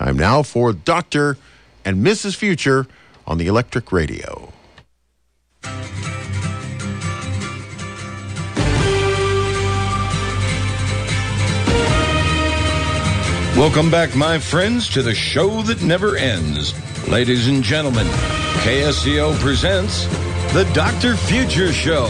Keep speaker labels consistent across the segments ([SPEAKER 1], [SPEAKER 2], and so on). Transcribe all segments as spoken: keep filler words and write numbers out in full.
[SPEAKER 1] Time now for Doctor and Missus Future on the Electric Radio.
[SPEAKER 2] Welcome back, my friends, to the show that never ends. Ladies and gentlemen, K S C O presents the Doctor Future Show.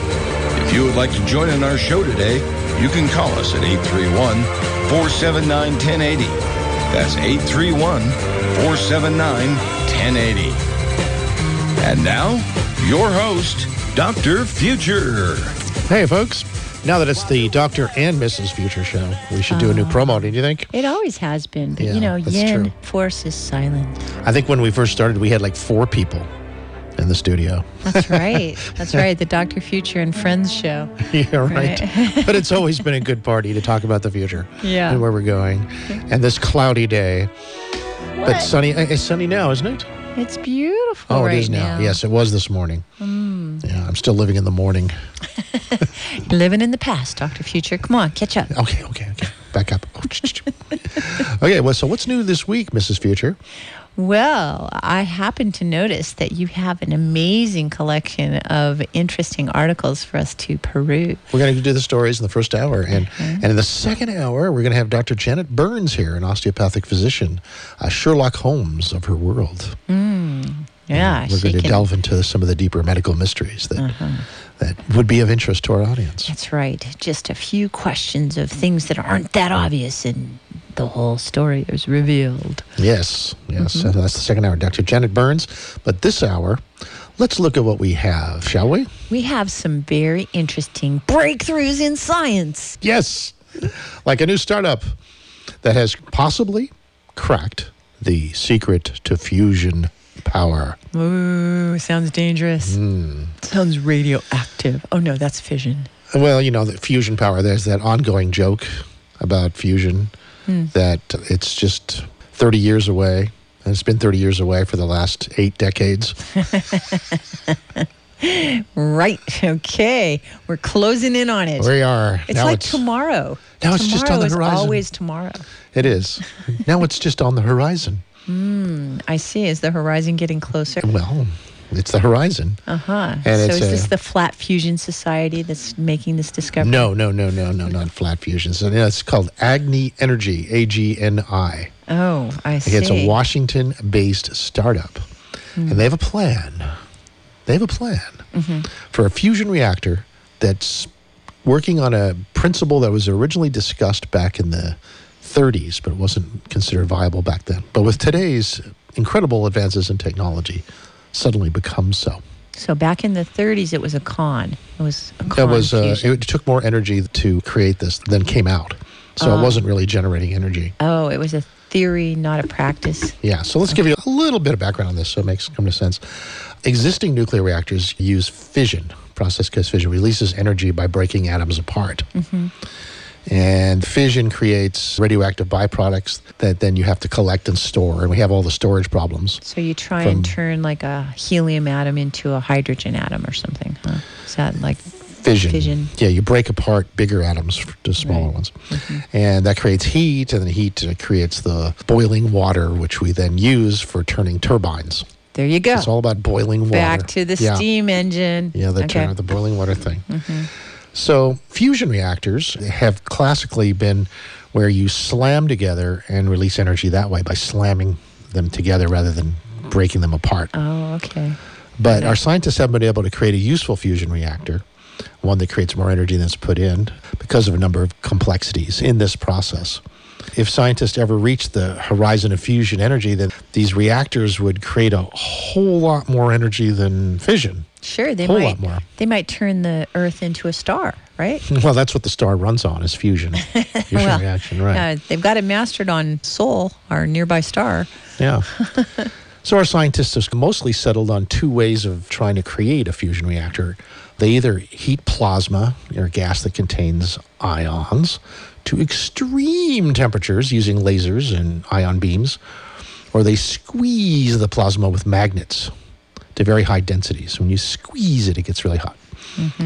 [SPEAKER 2] If you would like to join in our show today, you can call us at eight three one, four seven nine, one zero eight zero. That's eight three one, four seven nine, one zero eight zero. And now, your host, Doctor Future.
[SPEAKER 3] Hey, folks. Now that it's the Doctor and Missus Future show, we should do a new promo, don't you think?
[SPEAKER 4] It always has been. But,
[SPEAKER 3] Yeah,
[SPEAKER 4] you know,
[SPEAKER 3] that's
[SPEAKER 4] yin
[SPEAKER 3] true.
[SPEAKER 4] force is silent.
[SPEAKER 3] I think when we first started, we had like four people in the studio.
[SPEAKER 4] That's right. That's right. The Doctor Future and Friends show.
[SPEAKER 3] Yeah, right.
[SPEAKER 4] Right.
[SPEAKER 3] But it's always been a good party to talk about the future
[SPEAKER 4] Yeah.
[SPEAKER 3] and where we're going. And this cloudy day, but sunny. It's sunny now, isn't it?
[SPEAKER 4] It's beautiful
[SPEAKER 3] Oh,
[SPEAKER 4] right
[SPEAKER 3] it is now. Yes, it was this morning. Mm. Yeah, I'm still living in the morning.
[SPEAKER 4] Living in the past, Doctor Future. Come on, catch up.
[SPEAKER 3] Okay, okay, okay. Back up. Okay, well, so what's new this week, Missus Future?
[SPEAKER 4] Well, I happen to notice that you have an amazing collection of interesting articles for us to peruse.
[SPEAKER 3] We're going to do the stories in the first hour. And,
[SPEAKER 4] Mm-hmm.
[SPEAKER 3] and in the second hour, we're going to have Doctor Janet Burns here, an osteopathic physician, a Sherlock Holmes of her world.
[SPEAKER 4] Yeah,
[SPEAKER 3] We're
[SPEAKER 4] she
[SPEAKER 3] going to
[SPEAKER 4] can-
[SPEAKER 3] delve into some of the deeper medical mysteries that,
[SPEAKER 4] Uh-huh.
[SPEAKER 3] that would be of interest to our audience.
[SPEAKER 4] That's right. Just a few questions of things that aren't that obvious, and the whole story is revealed.
[SPEAKER 3] Yes, yes.
[SPEAKER 4] Mm-hmm.
[SPEAKER 3] So that's the second hour, Doctor Janet Burns. But this hour, let's look at what we have, shall we?
[SPEAKER 4] We have some very interesting breakthroughs in science.
[SPEAKER 3] Yes. Like a new startup that has possibly cracked the secret to fusion power.
[SPEAKER 4] Ooh, sounds dangerous.
[SPEAKER 3] Hmm.
[SPEAKER 4] Sounds radioactive. Oh, no, that's fission.
[SPEAKER 3] Well, you know, the fusion power, there's that ongoing joke about fusion that it's just thirty years away. And it's been thirty years away for the last eight decades.
[SPEAKER 4] Right. Okay. We're closing in on it.
[SPEAKER 3] We are.
[SPEAKER 4] It's
[SPEAKER 3] now
[SPEAKER 4] like
[SPEAKER 3] it's,
[SPEAKER 4] tomorrow.
[SPEAKER 3] now it's just on the
[SPEAKER 4] Tomorrow is
[SPEAKER 3] horizon.
[SPEAKER 4] always tomorrow.
[SPEAKER 3] It is. Now it's just on the horizon.
[SPEAKER 4] I see. Is the horizon getting closer?
[SPEAKER 3] Well, it's the horizon.
[SPEAKER 4] Uh-huh.
[SPEAKER 3] And
[SPEAKER 4] So
[SPEAKER 3] it's
[SPEAKER 4] is this
[SPEAKER 3] a-
[SPEAKER 4] the Flat Fusion Society that's making this discovery?
[SPEAKER 3] No, no, no, no, no, not flat fusion. So yeah, it's called Agni Energy, A G N I.
[SPEAKER 4] Oh, I see.
[SPEAKER 3] It's a Washington-based startup, and they have a plan. They have a plan for a fusion reactor that's working on a principle that was originally discussed back in the thirties, but wasn't considered viable back then. But with today's incredible advances in technology, suddenly becomes so.
[SPEAKER 4] So back in the thirties, it was a con. It was a con
[SPEAKER 3] It was. Uh,
[SPEAKER 4] fusion.
[SPEAKER 3] it took more energy to create this than came out, so it wasn't really generating energy.
[SPEAKER 4] Oh, it was a theory, not a practice.
[SPEAKER 3] Yeah, so let's give you a little bit of background on this so it makes come to sense. Existing nuclear reactors use fission. Process because fission releases energy by breaking atoms apart. And fission creates radioactive byproducts that then you have to collect and store. And we have all the storage problems.
[SPEAKER 4] So you try
[SPEAKER 3] From-
[SPEAKER 4] and turn like a helium atom into a hydrogen atom or something, huh? Is that like
[SPEAKER 3] Fission.
[SPEAKER 4] Fission.
[SPEAKER 3] Yeah, you break apart bigger atoms to smaller
[SPEAKER 4] Right.
[SPEAKER 3] ones. And that creates heat, and the heat uh, creates the boiling water, which we then use for turning turbines.
[SPEAKER 4] there you go.
[SPEAKER 3] It's all about boiling water.
[SPEAKER 4] Back to the
[SPEAKER 3] Yeah.
[SPEAKER 4] steam engine.
[SPEAKER 3] Yeah, the
[SPEAKER 4] okay.
[SPEAKER 3] turn the boiling water thing. So fusion reactors have classically been where you slam together and release energy that way by slamming them together rather than breaking them apart.
[SPEAKER 4] Oh, okay.
[SPEAKER 3] But our scientists have been able to create a useful fusion reactor, one that creates more energy than is put in because of a number of complexities in this process. If scientists ever reached the horizon of fusion energy, then these reactors would create a whole lot more energy than fission.
[SPEAKER 4] Sure, they
[SPEAKER 3] Whole
[SPEAKER 4] might
[SPEAKER 3] lot more.
[SPEAKER 4] they might turn the Earth into a star, right?
[SPEAKER 3] Well, that's what the star runs on, is fusion. Fusion
[SPEAKER 4] Well,
[SPEAKER 3] reaction, right.
[SPEAKER 4] Uh, they've got it mastered on Sol, our nearby star.
[SPEAKER 3] Yeah. So our scientists have mostly settled on two ways of trying to create a fusion reactor. They either heat plasma, or gas that contains ions, to extreme temperatures using lasers and ion beams, or they squeeze the plasma with magnets to very high densities. When you squeeze it, it gets really hot.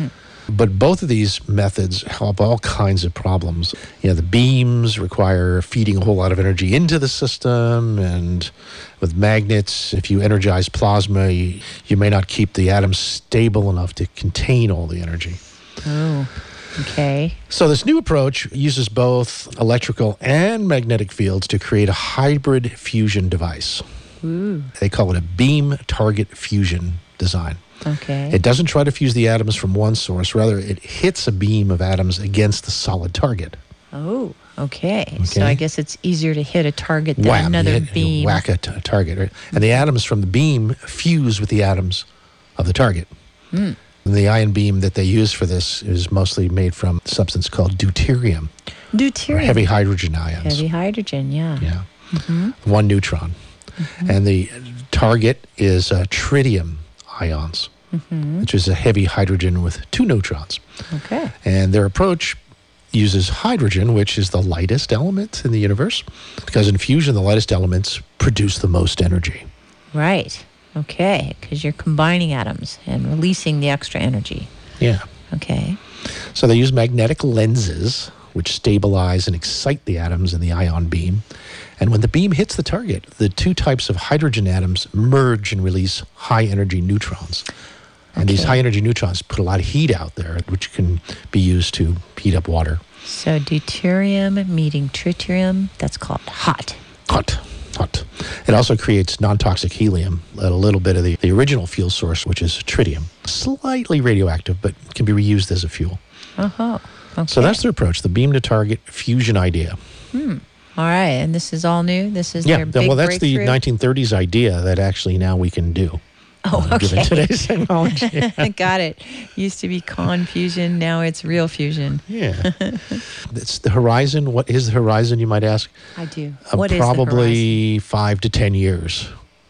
[SPEAKER 3] But both of these methods help all kinds of problems. You know, the beams require feeding a whole lot of energy into the system, and with magnets, if you energize plasma, you, you may not keep the atoms stable enough to contain all the energy.
[SPEAKER 4] Oh, okay.
[SPEAKER 3] So this new approach uses both electrical and magnetic fields to create a hybrid fusion device.
[SPEAKER 4] Ooh.
[SPEAKER 3] They call it a beam target fusion design.
[SPEAKER 4] Okay.
[SPEAKER 3] It doesn't try to fuse the atoms from one source. Rather, it hits a beam of atoms against the solid target.
[SPEAKER 4] Oh, okay.
[SPEAKER 3] Okay.
[SPEAKER 4] So I guess it's easier to hit a target than
[SPEAKER 3] Wham,
[SPEAKER 4] another
[SPEAKER 3] you hit- you
[SPEAKER 4] beam.
[SPEAKER 3] whack a t- target. Right? And the atoms from the beam fuse with the atoms of the target.
[SPEAKER 4] Hmm.
[SPEAKER 3] And the ion beam that they use for this is mostly made from a substance called deuterium, or
[SPEAKER 4] Deuterium.
[SPEAKER 3] heavy hydrogen ions.
[SPEAKER 4] Heavy hydrogen, yeah.
[SPEAKER 3] Yeah. One neutron. And the target is uh, tritium ions, which is a heavy hydrogen with two neutrons.
[SPEAKER 4] Okay.
[SPEAKER 3] And their approach uses hydrogen, which is the lightest element in the universe, because in fusion, the lightest elements produce the most energy.
[SPEAKER 4] Right. Okay. Because you're combining atoms and releasing the extra energy.
[SPEAKER 3] Yeah.
[SPEAKER 4] Okay.
[SPEAKER 3] So they use magnetic lenses, which stabilize and excite the atoms in the ion beam. And when the beam hits the target, the two types of hydrogen atoms merge and release high-energy neutrons. And these
[SPEAKER 4] Okay.
[SPEAKER 3] high-energy neutrons put a lot of heat out there, which can be used to heat up water.
[SPEAKER 4] So deuterium meeting tritium, that's called hot.
[SPEAKER 3] Hot, hot. It also creates non-toxic helium, a little bit of the, the original fuel source, which is tritium. Slightly radioactive, but can be reused as a fuel.
[SPEAKER 4] Uh-huh. Okay.
[SPEAKER 3] So that's their approach, the beam-to-target fusion idea.
[SPEAKER 4] All right. And this is all new? This is
[SPEAKER 3] Yeah,
[SPEAKER 4] their
[SPEAKER 3] th-
[SPEAKER 4] big
[SPEAKER 3] well, that's
[SPEAKER 4] breakthrough?
[SPEAKER 3] the nineteen thirties idea that actually now we can do.
[SPEAKER 4] Oh,
[SPEAKER 3] uh, Given
[SPEAKER 4] okay.
[SPEAKER 3] today's technology.
[SPEAKER 4] Got it. Used to be confusion. Now it's real fusion.
[SPEAKER 3] Yeah. It's the horizon. What is the horizon, you might ask?
[SPEAKER 4] I do.
[SPEAKER 3] Uh,
[SPEAKER 4] What is the horizon?
[SPEAKER 3] probably five to ten years.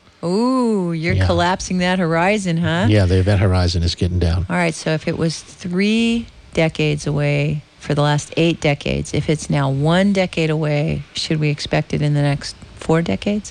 [SPEAKER 4] Ooh, you're
[SPEAKER 3] Yeah.
[SPEAKER 4] collapsing that horizon, huh?
[SPEAKER 3] Yeah, the event horizon is getting down.
[SPEAKER 4] All right. So if it was three decades away for the last eight decades, if it's now one decade away, should we expect it in the next four decades?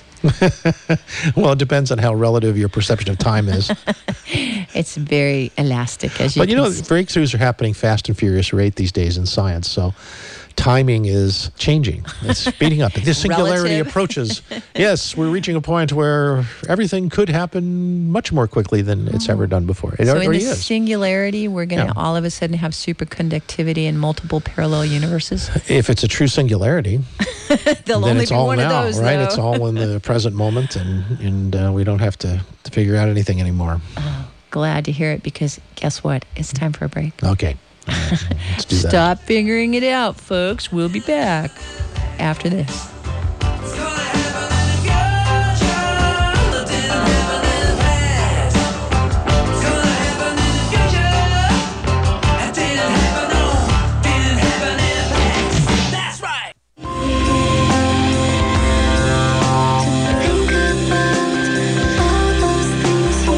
[SPEAKER 3] Well, it depends on how relative your perception of time is.
[SPEAKER 4] It's very elastic, as you
[SPEAKER 3] But you
[SPEAKER 4] can
[SPEAKER 3] know,
[SPEAKER 4] s-
[SPEAKER 3] breakthroughs are happening fast and furious rate these days in science. So timing is changing. It's speeding up. This singularity
[SPEAKER 4] Relative.
[SPEAKER 3] approaches. Yes, we're reaching a point where everything could happen much more quickly than it's ever done before. It
[SPEAKER 4] So in
[SPEAKER 3] already
[SPEAKER 4] the
[SPEAKER 3] is.
[SPEAKER 4] singularity, we're going to
[SPEAKER 3] Yeah.
[SPEAKER 4] all of a sudden have superconductivity in multiple parallel universes.
[SPEAKER 3] If it's a true singularity,
[SPEAKER 4] There'll
[SPEAKER 3] then
[SPEAKER 4] only
[SPEAKER 3] it's
[SPEAKER 4] be
[SPEAKER 3] all
[SPEAKER 4] one
[SPEAKER 3] now,
[SPEAKER 4] of those,
[SPEAKER 3] right?
[SPEAKER 4] though.
[SPEAKER 3] It's all in the present moment, and and uh, we don't have to, to figure out anything anymore.
[SPEAKER 4] Glad to hear it, because guess what? It's time for a break.
[SPEAKER 3] Okay, let's do that.
[SPEAKER 4] Stop figuring it out, folks. We'll be back after this.
[SPEAKER 5] Think about all those things you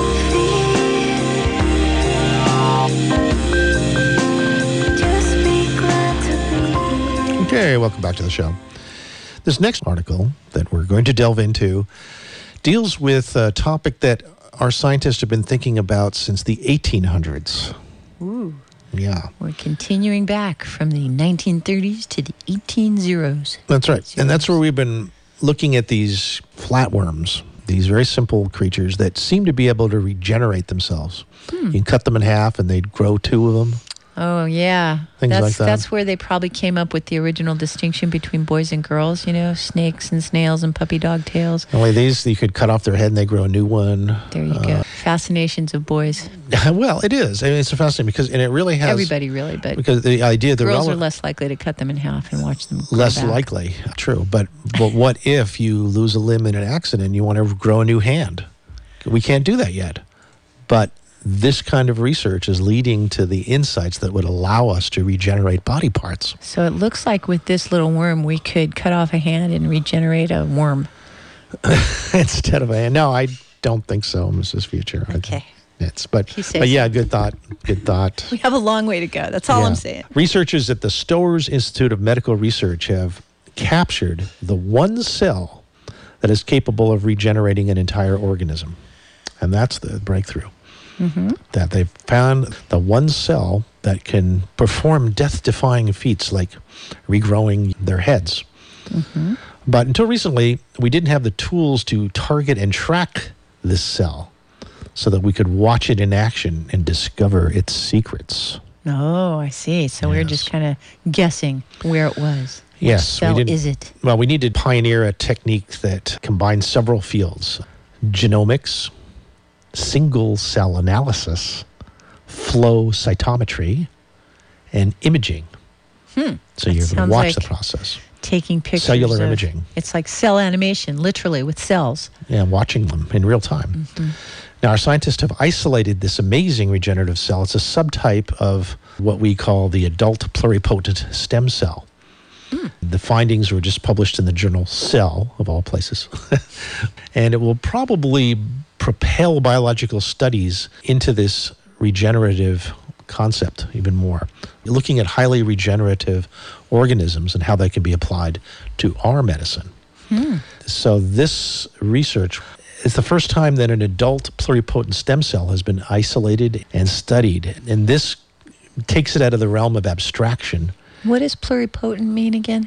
[SPEAKER 5] feel. Just be glad to be.
[SPEAKER 3] Okay, welcome back to the show. This next article that we're going to delve into deals with a topic that our scientists have been thinking about since the eighteen hundreds.
[SPEAKER 4] Ooh.
[SPEAKER 3] Yeah,
[SPEAKER 4] We're continuing back from the nineteen thirties to the eighteen zeros.
[SPEAKER 3] that's right. And that's where we've been looking at these flatworms, these very simple creatures that seem to be able to regenerate themselves. You can cut them in half and they'd grow two of them.
[SPEAKER 4] Oh, yeah.
[SPEAKER 3] Things
[SPEAKER 4] that's,
[SPEAKER 3] like that.
[SPEAKER 4] That's where they probably came up with the original distinction between boys and girls, you know, snakes and snails and puppy dog tails.
[SPEAKER 3] Only these, you could cut off their head and they grow a new one.
[SPEAKER 4] There you go. Fascinations of boys.
[SPEAKER 3] Well, it is. I mean, it's fascinating because, and it really has.
[SPEAKER 4] Everybody really, but
[SPEAKER 3] Because the idea, the
[SPEAKER 4] girls
[SPEAKER 3] rele-
[SPEAKER 4] are less likely to cut them in half and watch them grow
[SPEAKER 3] less
[SPEAKER 4] back.
[SPEAKER 3] likely, true. But but what if you lose a limb in an accident and you want to grow a new hand? We can't do that yet. But this kind of research is leading to the insights that would allow us to regenerate body parts.
[SPEAKER 4] So it looks like with this little worm, we could cut off a hand and regenerate a worm.
[SPEAKER 3] Instead of a hand. No, I don't think so, Missus Future. I
[SPEAKER 4] Okay.
[SPEAKER 3] think It's but
[SPEAKER 4] If you say
[SPEAKER 3] but
[SPEAKER 4] so.
[SPEAKER 3] yeah, good thought. Good thought.
[SPEAKER 4] We have a long way to go. That's all
[SPEAKER 3] Yeah.
[SPEAKER 4] I'm saying.
[SPEAKER 3] Researchers at the Stowers Institute of Medical Research have captured the one cell that is capable of regenerating an entire organism. And that's the breakthrough. That they've found the one cell that can perform death-defying feats like regrowing their heads. But until recently, we didn't have the tools to target and track this cell so that we could watch it in action and discover its secrets.
[SPEAKER 4] Oh, I see. So we we're
[SPEAKER 3] Yes.
[SPEAKER 4] just kind of guessing where it was. Which
[SPEAKER 3] Yes, we
[SPEAKER 4] cell
[SPEAKER 3] didn't-
[SPEAKER 4] is it?
[SPEAKER 3] Well, we needed to pioneer a technique that combines several fields: genomics, single-cell analysis, flow cytometry, and imaging.
[SPEAKER 4] Hmm.
[SPEAKER 3] So you're going to
[SPEAKER 4] sounds
[SPEAKER 3] watch
[SPEAKER 4] like
[SPEAKER 3] the process.
[SPEAKER 4] Taking pictures.
[SPEAKER 3] Cellular
[SPEAKER 4] of-
[SPEAKER 3] imaging.
[SPEAKER 4] It's like cell animation, literally, with cells.
[SPEAKER 3] Yeah, watching them in real time. Now, our scientists have isolated this amazing regenerative cell. It's a subtype of what we call the adult pluripotent stem cell. The findings were just published in the journal Cell, of all places. And it will probably propel biological studies into this regenerative concept even more. Looking at highly regenerative organisms and how they can be applied to our medicine. So this research is the first time that an adult pluripotent stem cell has been isolated and studied. And this takes it out of the realm of abstraction.
[SPEAKER 4] What does pluripotent mean again?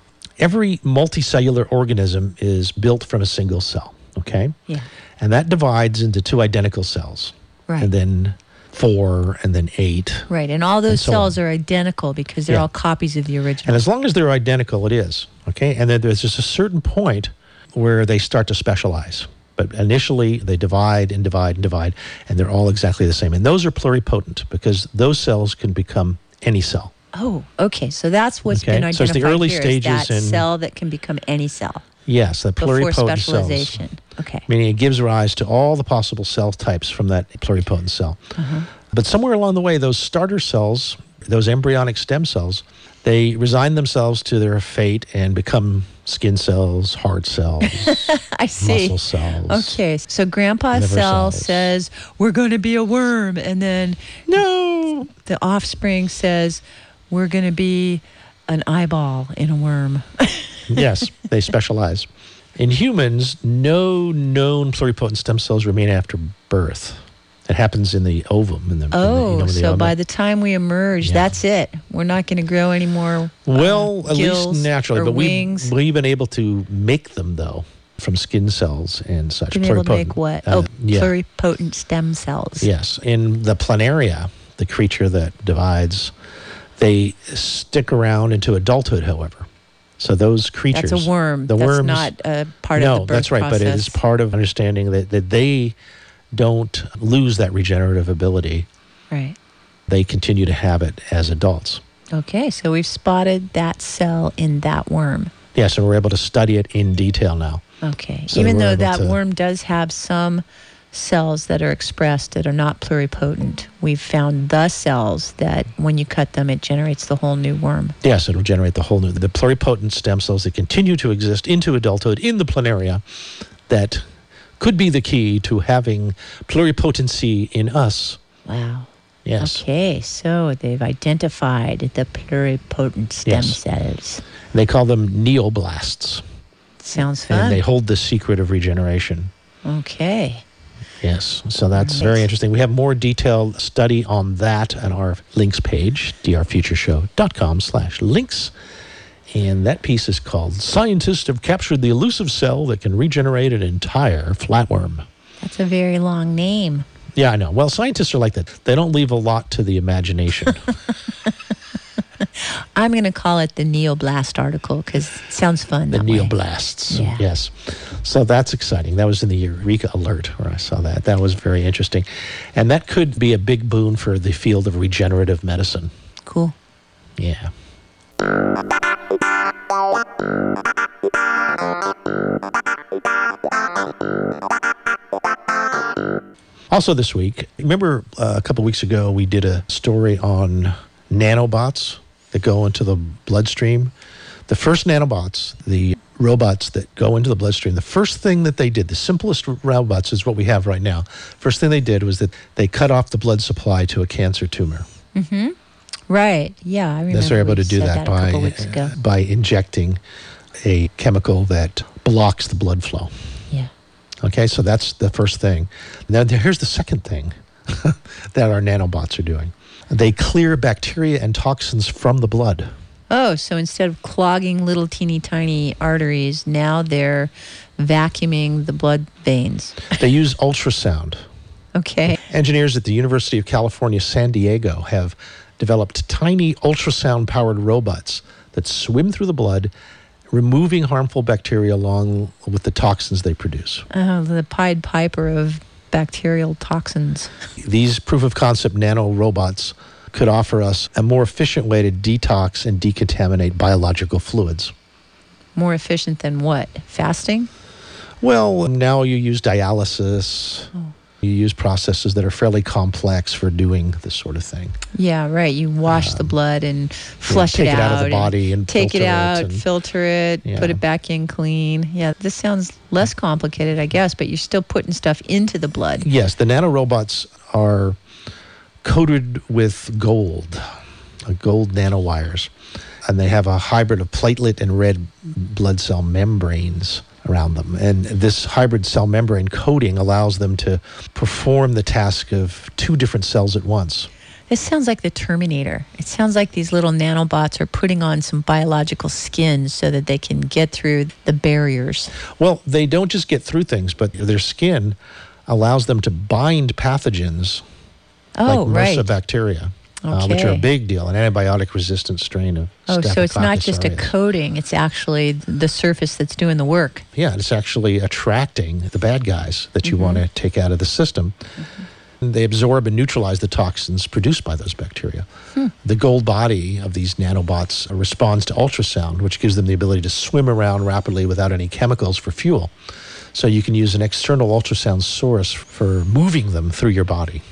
[SPEAKER 3] Every multicellular organism is built from a single cell, okay?
[SPEAKER 4] Yeah.
[SPEAKER 3] And that divides into two identical cells.
[SPEAKER 4] Right.
[SPEAKER 3] And then four, and then eight.
[SPEAKER 4] Right. And all those
[SPEAKER 3] so
[SPEAKER 4] cells
[SPEAKER 3] on.
[SPEAKER 4] are identical because they're
[SPEAKER 3] Yeah.
[SPEAKER 4] all copies of the
[SPEAKER 3] And
[SPEAKER 4] original.
[SPEAKER 3] as long as they're identical, it is, okay? And then there's just a certain point where they start to specialize. But initially, they divide and divide and divide, and they're all exactly the same. And those are pluripotent because those cells can become any cell.
[SPEAKER 4] Oh, okay. So that's what's
[SPEAKER 3] Okay,
[SPEAKER 4] been
[SPEAKER 3] so it's
[SPEAKER 4] identified
[SPEAKER 3] the early
[SPEAKER 4] here, is
[SPEAKER 3] stages
[SPEAKER 4] that
[SPEAKER 3] in-
[SPEAKER 4] cell that can become any cell
[SPEAKER 3] Yes, the
[SPEAKER 4] before
[SPEAKER 3] pluripotent cells.
[SPEAKER 4] specialization. Okay.
[SPEAKER 3] Meaning it gives rise to all the possible cell types from that pluripotent cell. But somewhere along the way, those starter cells, those embryonic stem cells, they resign themselves to their fate and become skin cells, heart cells,
[SPEAKER 4] I see.
[SPEAKER 3] muscle cells.
[SPEAKER 4] Okay. So Grandpa
[SPEAKER 3] Liver
[SPEAKER 4] Cell
[SPEAKER 3] cells.
[SPEAKER 4] says, we're going to be a worm. And then
[SPEAKER 3] No.
[SPEAKER 4] the offspring says, we're going to be an eyeball in a worm.
[SPEAKER 3] Yes, they specialize. In humans, no known pluripotent stem cells remain after birth. It happens in the ovum. In the, in the,
[SPEAKER 4] Oh,
[SPEAKER 3] you know, in the
[SPEAKER 4] so
[SPEAKER 3] ovum.
[SPEAKER 4] by the time we emerge,
[SPEAKER 3] Yeah.
[SPEAKER 4] that's it. We're not going to grow any more.
[SPEAKER 3] Well,
[SPEAKER 4] uh,
[SPEAKER 3] at
[SPEAKER 4] gills
[SPEAKER 3] least naturally,
[SPEAKER 4] or
[SPEAKER 3] but
[SPEAKER 4] wings.
[SPEAKER 3] we've, we've been able to make them, though, from skin cells and such.
[SPEAKER 4] Been able to
[SPEAKER 3] pluripotent.
[SPEAKER 4] make what?
[SPEAKER 3] Uh,
[SPEAKER 4] oh,
[SPEAKER 3] yeah.
[SPEAKER 4] pluripotent stem cells.
[SPEAKER 3] Yes. In the planaria, the creature that divides, they stick around into adulthood, however. So those creatures.
[SPEAKER 4] That's a worm.
[SPEAKER 3] The
[SPEAKER 4] that's
[SPEAKER 3] worms,
[SPEAKER 4] not a part
[SPEAKER 3] no,
[SPEAKER 4] of the birth
[SPEAKER 3] that's right,
[SPEAKER 4] process.
[SPEAKER 3] but it is part of understanding that, that they don't lose that regenerative ability.
[SPEAKER 4] Right.
[SPEAKER 3] They continue to have it as adults.
[SPEAKER 4] Okay, so we've spotted that cell in that worm.
[SPEAKER 3] Yes, and we're able to study it in detail now.
[SPEAKER 4] Okay.
[SPEAKER 3] So
[SPEAKER 4] Even
[SPEAKER 3] we're
[SPEAKER 4] though
[SPEAKER 3] able
[SPEAKER 4] that
[SPEAKER 3] to-
[SPEAKER 4] worm does have some cells that are expressed that are not pluripotent, we've found the cells that when you cut them, it generates the whole new worm.
[SPEAKER 3] Yes, it'll generate the whole new, the pluripotent stem cells that continue to exist into adulthood in the planaria that could be the key to having pluripotency in us.
[SPEAKER 4] Wow.
[SPEAKER 3] Yes.
[SPEAKER 4] Okay, so they've identified the pluripotent stem
[SPEAKER 3] Yes.
[SPEAKER 4] cells.
[SPEAKER 3] They call them neoblasts,
[SPEAKER 4] Sounds fun.
[SPEAKER 3] and they hold the secret of regeneration.
[SPEAKER 4] Okay.
[SPEAKER 3] Yes, so that's
[SPEAKER 4] Nice.
[SPEAKER 3] very interesting. We have more detailed study on that on our links page, drfutureshow.com slash links. And that piece is called Scientists Have Captured the Elusive Cell That Can Regenerate an Entire Flatworm.
[SPEAKER 4] That's a very long name.
[SPEAKER 3] Yeah, I know. Well, scientists are like that. They don't leave a lot to the imagination.
[SPEAKER 4] I'm going to call it the Neoblast article because it sounds fun.
[SPEAKER 3] The
[SPEAKER 4] that way.
[SPEAKER 3] neoblasts.
[SPEAKER 4] Yeah.
[SPEAKER 3] Yes. So that's exciting. That was in the Eureka Alert where I saw that. That was very interesting. And that could be a big boon for the field of regenerative medicine.
[SPEAKER 4] Cool.
[SPEAKER 3] Yeah. Also this week, remember uh, a couple weeks ago we did a story on nanobots that go into the bloodstream. The first nanobots, the robots that go into the bloodstream, the first thing that they did, the simplest robots is what we have right now. First thing they did was that they cut off the blood supply to a cancer tumor.
[SPEAKER 4] Right. Yeah, I remember.
[SPEAKER 3] Thus, they're able
[SPEAKER 4] we
[SPEAKER 3] to do
[SPEAKER 4] said
[SPEAKER 3] that,
[SPEAKER 4] a
[SPEAKER 3] by
[SPEAKER 4] couple weeks ago.
[SPEAKER 3] uh, by injecting a chemical that blocks the blood flow.
[SPEAKER 4] Yeah.
[SPEAKER 3] Okay, so that's the first thing. Now, there- here's the second thing. that our nanobots are doing. They clear bacteria and toxins from the blood.
[SPEAKER 4] Oh, so instead of clogging little teeny tiny arteries, now they're vacuuming the blood veins.
[SPEAKER 3] They use ultrasound.
[SPEAKER 4] Okay.
[SPEAKER 3] Engineers at the University of California, San Diego have developed tiny ultrasound-powered robots that swim through the blood, removing harmful bacteria along with the toxins they produce.
[SPEAKER 4] Oh, the Pied Piper of bacterial toxins.
[SPEAKER 3] These proof-of-concept nanorobots could offer us a more efficient way to detox and decontaminate biological fluids.
[SPEAKER 4] More efficient than what? Fasting?
[SPEAKER 3] Well, now you use dialysis.
[SPEAKER 4] Oh.
[SPEAKER 3] You use processes that are fairly complex for doing this sort of thing.
[SPEAKER 4] Yeah, right. You wash um, the blood and flush
[SPEAKER 3] take
[SPEAKER 4] it out.
[SPEAKER 3] it out of the body and, and
[SPEAKER 4] take it out,
[SPEAKER 3] it and,
[SPEAKER 4] filter it,
[SPEAKER 3] yeah.
[SPEAKER 4] put it back in clean. Yeah, this sounds less complicated, I guess, but you're still putting stuff into the blood.
[SPEAKER 3] Yes, the nanorobots are coated with gold, uh, gold nanowires, and they have a hybrid of platelet and red blood cell membranes around them. And this hybrid cell membrane coating allows them to perform the task of two different cells at once.
[SPEAKER 4] This sounds like the Terminator. It sounds like these little nanobots are putting on some biological skin so that they can get through the barriers.
[SPEAKER 3] Well, they don't just get through things, but their skin allows them to bind pathogens
[SPEAKER 4] oh,
[SPEAKER 3] like
[SPEAKER 4] right.
[SPEAKER 3] MRSA bacteria.
[SPEAKER 4] Okay.
[SPEAKER 3] Uh, which are a big deal, an antibiotic-resistant strain of
[SPEAKER 4] Oh, so it's not
[SPEAKER 3] Staphylococcus
[SPEAKER 4] just a
[SPEAKER 3] aureus.
[SPEAKER 4] coating, it's actually the surface that's doing the work.
[SPEAKER 3] Yeah, it's actually attracting the bad guys that you
[SPEAKER 4] Mm-hmm.
[SPEAKER 3] want to take out of the system. Mm-hmm. They absorb and neutralize the toxins produced by those bacteria. Hmm. The gold body of these nanobots responds to ultrasound, which gives them the ability to swim around rapidly without any chemicals for fuel. So you can use an external ultrasound source for moving them through your body.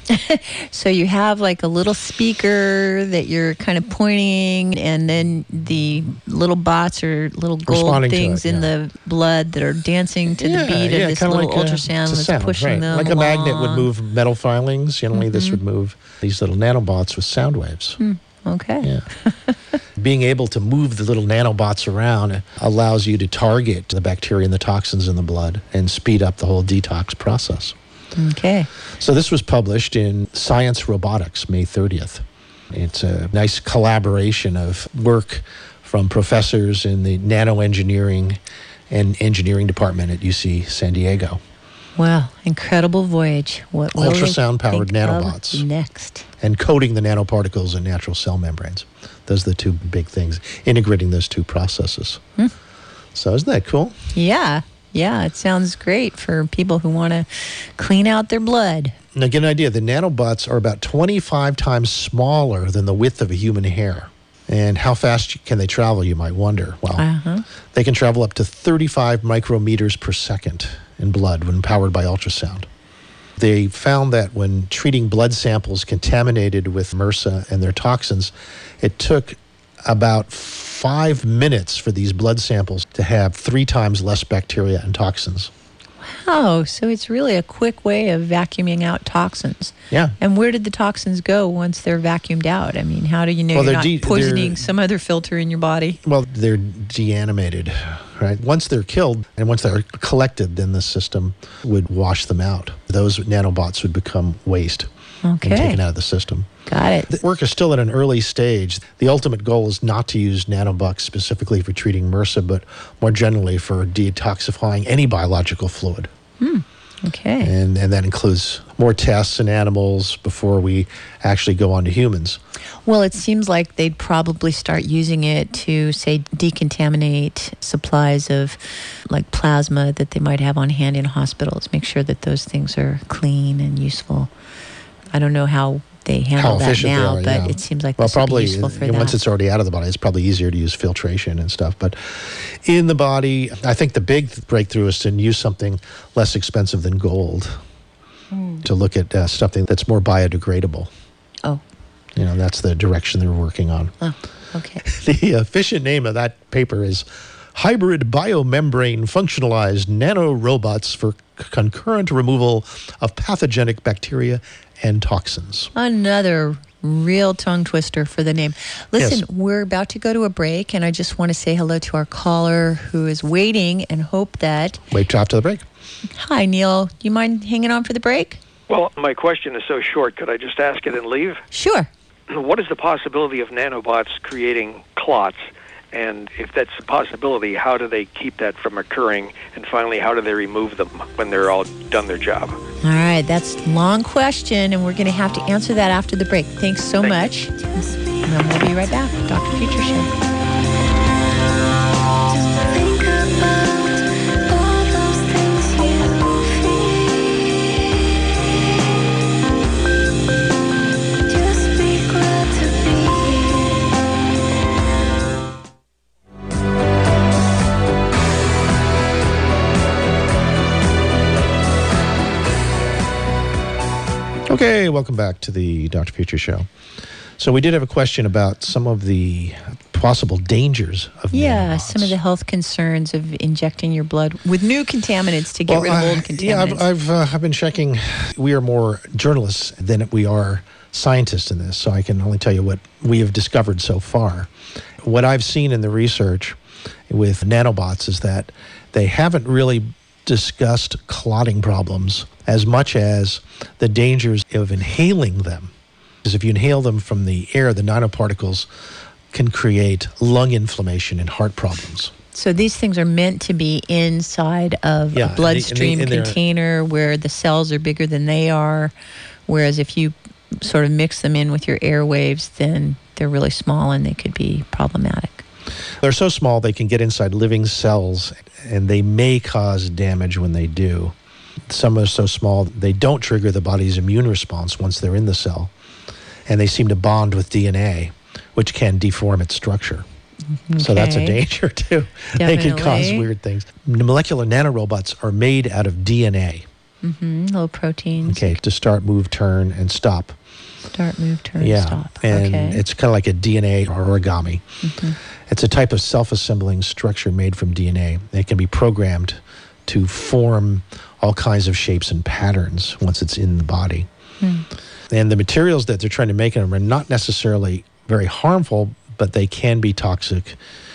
[SPEAKER 4] So you have like a little speaker that you're kind of pointing, and then the little bots or little gold
[SPEAKER 3] Responding to
[SPEAKER 4] things
[SPEAKER 3] it,
[SPEAKER 4] in
[SPEAKER 3] yeah.
[SPEAKER 4] the blood that are dancing to
[SPEAKER 3] Yeah,
[SPEAKER 4] the beat
[SPEAKER 3] yeah,
[SPEAKER 4] of this
[SPEAKER 3] kinda
[SPEAKER 4] little
[SPEAKER 3] like a-
[SPEAKER 4] ultrasound
[SPEAKER 3] it's a
[SPEAKER 4] that's
[SPEAKER 3] sound,
[SPEAKER 4] pushing
[SPEAKER 3] right.
[SPEAKER 4] them
[SPEAKER 3] Like a magnet would
[SPEAKER 4] along.
[SPEAKER 3] move metal filings, generally this would move these little nanobots with sound waves.
[SPEAKER 4] Okay.
[SPEAKER 3] Yeah. Being able to move the little nanobots around allows you to target the bacteria and the toxins in the blood and speed up the whole detox process.
[SPEAKER 4] Okay.
[SPEAKER 3] So this was published in Science Robotics, May thirtieth. It's a nice collaboration of work from professors in the nanoengineering and engineering department at U C San Diego.
[SPEAKER 4] Wow. Incredible voyage. What will they
[SPEAKER 3] Ultrasound-powered
[SPEAKER 4] think of
[SPEAKER 3] nanobots.
[SPEAKER 4] next?
[SPEAKER 3] And coating the nanoparticles in natural cell membranes. Those are the two big things, integrating those two processes.
[SPEAKER 4] Hmm.
[SPEAKER 3] So isn't that cool?
[SPEAKER 4] Yeah. Yeah. It sounds great for people who want to clean out their blood.
[SPEAKER 3] Now, get an idea. The nanobots are about twenty-five times smaller than the width of a human hair. And how fast can they travel, you might wonder. Well,
[SPEAKER 4] Uh-huh.
[SPEAKER 3] they can travel up to thirty-five micrometers per second in blood when powered by ultrasound. They found that when treating blood samples contaminated with MRSA and their toxins, it took about five minutes for these blood samples to have three times less bacteria and toxins.
[SPEAKER 4] Oh, so it's really a quick way of vacuuming out toxins.
[SPEAKER 3] Yeah.
[SPEAKER 4] And where did the toxins go once they're vacuumed out? I mean, how do you know
[SPEAKER 3] Well,
[SPEAKER 4] you're
[SPEAKER 3] they're
[SPEAKER 4] not
[SPEAKER 3] de-
[SPEAKER 4] poisoning
[SPEAKER 3] they're-
[SPEAKER 4] some other filter in your body?
[SPEAKER 3] Well, they're deanimated, right? Once they're killed and once they're collected, then the system would wash them out. Those nanobots would become waste
[SPEAKER 4] Okay.
[SPEAKER 3] and taken out of the system.
[SPEAKER 4] Got it.
[SPEAKER 3] The work is still at an early stage. The ultimate goal is not to use nanobots specifically for treating MRSA, but more generally for detoxifying any biological fluid.
[SPEAKER 4] Okay.
[SPEAKER 3] And, and that includes more tests in animals before we actually go on to humans.
[SPEAKER 4] Well, it seems like they'd probably start using it to, say, decontaminate supplies of like plasma that they might have on hand in hospitals. Make sure that those things are clean and useful. I don't know how they handle
[SPEAKER 3] How
[SPEAKER 4] that
[SPEAKER 3] efficient
[SPEAKER 4] now,
[SPEAKER 3] they are,
[SPEAKER 4] but
[SPEAKER 3] yeah.
[SPEAKER 4] it seems like
[SPEAKER 3] Well,
[SPEAKER 4] this would
[SPEAKER 3] probably
[SPEAKER 4] be useful for
[SPEAKER 3] uh,
[SPEAKER 4] that.
[SPEAKER 3] once it's already out of the body, it's probably easier to use filtration and stuff. But in the body, I think the big breakthrough is to use something less expensive than gold.
[SPEAKER 4] Hmm.
[SPEAKER 3] To look at uh, something that's more biodegradable.
[SPEAKER 4] Oh,
[SPEAKER 3] You know, that's the direction they're working on.
[SPEAKER 4] oh, okay.
[SPEAKER 3] The official name of that paper is Hybrid Biomembrane Functionalized Nanorobots for c- Concurrent Removal of Pathogenic Bacteria and Toxins.
[SPEAKER 4] Another real tongue twister for the name. Listen,
[SPEAKER 3] Yes.
[SPEAKER 4] we're about to go to a break, and I just want to say hello to our caller who is waiting and hope that.
[SPEAKER 3] Wait till after the break.
[SPEAKER 4] Hi, Neil. Do you mind hanging on for the break?
[SPEAKER 6] Well, my question is so short. Could I just ask it and leave?
[SPEAKER 4] Sure.
[SPEAKER 6] What is the possibility of nanobots creating clots? And if that's a possibility, how do they keep that from occurring? And finally, how do they remove them when they're all done their job?
[SPEAKER 4] All right, that's a long question, and we're going to have to answer that after the break. Thanks so
[SPEAKER 6] Thank
[SPEAKER 4] much. And then we'll be right back. Doctor Future Show.
[SPEAKER 5] Think about all those things you feel. Just be glad to be
[SPEAKER 3] Okay, welcome back to the Doctor Future Show. So we did have a question about some of the possible dangers of
[SPEAKER 4] Yeah,
[SPEAKER 3] nanobots.
[SPEAKER 4] some of the health concerns of injecting your blood with new contaminants to get
[SPEAKER 3] Well,
[SPEAKER 4] rid of
[SPEAKER 3] I-
[SPEAKER 4] old contaminants.
[SPEAKER 3] Yeah, I've I've, uh, I've been checking. We are more journalists than we are scientists in this, so I can only tell you what we have discovered so far. What I've seen in the research with nanobots is that they haven't really discussed clotting problems as much as the dangers of inhaling them. Because if you inhale them from the air, the nanoparticles can create lung inflammation and heart problems.
[SPEAKER 4] So these things are meant to be inside of
[SPEAKER 3] Yeah,
[SPEAKER 4] a
[SPEAKER 3] and they-
[SPEAKER 4] bloodstream
[SPEAKER 3] and they- and they're-
[SPEAKER 4] container where the cells are bigger than they are. Whereas if you sort of mix them in with your airwaves, then they're really small and they could be problematic.
[SPEAKER 3] They're so small they can get inside living cells, and they may cause damage when they do. Some are so small they don't trigger the body's immune response once they're in the cell, and they seem to bond with D N A, which can deform its structure. So that's a
[SPEAKER 4] Okay.
[SPEAKER 3] danger too. They can cause
[SPEAKER 4] Definitely.
[SPEAKER 3] weird things. Molecular nanorobots are made out of D N A,
[SPEAKER 4] Mm-hmm. Little proteins.
[SPEAKER 3] okay, to start, move, turn, and stop.
[SPEAKER 4] Start, move, turn,
[SPEAKER 3] Yeah,
[SPEAKER 4] stop.
[SPEAKER 3] and
[SPEAKER 4] okay.
[SPEAKER 3] it's kind of like a D N A origami.
[SPEAKER 4] Mm-hmm.
[SPEAKER 3] It's a type of self-assembling structure made from D N A. It can be programmed to form all kinds of shapes and patterns once it's in the body.
[SPEAKER 4] Hmm.
[SPEAKER 3] And the materials that they're trying to make in them are not necessarily very harmful, but they can be toxic